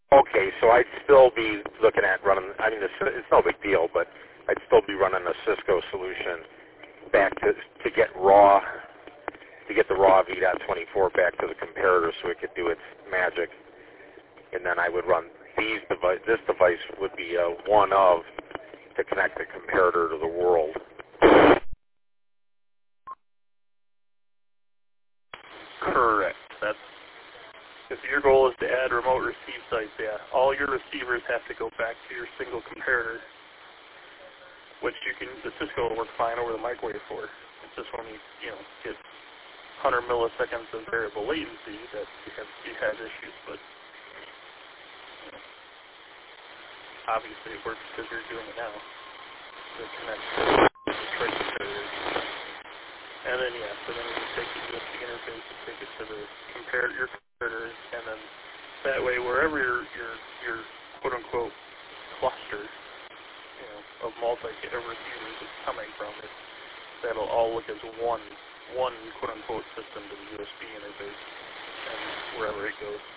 Okay, so I'd still be looking at running, I mean, it's no big deal, but I'd still be running a Cisco solution back to get raw, to get the raw V.24 back to the comparator so it could do its magic. And then I would run this device would be one of to connect the comparator to the world. Correct. That's if your goal is to add remote receive sites, yeah, all your receivers have to go back to your single comparator, which the Cisco will work fine over the microwave for. It's just when you get 100 milliseconds of variable latency that you have issues, but obviously it works because you're doing it now. It connects to the tray comparator. And then, so then you take the USB interface and take it to the your comparator, and then that way wherever your quote-unquote cluster, of receivers is coming from, that'll all look as one quote-unquote system to the USB interface and wherever it goes.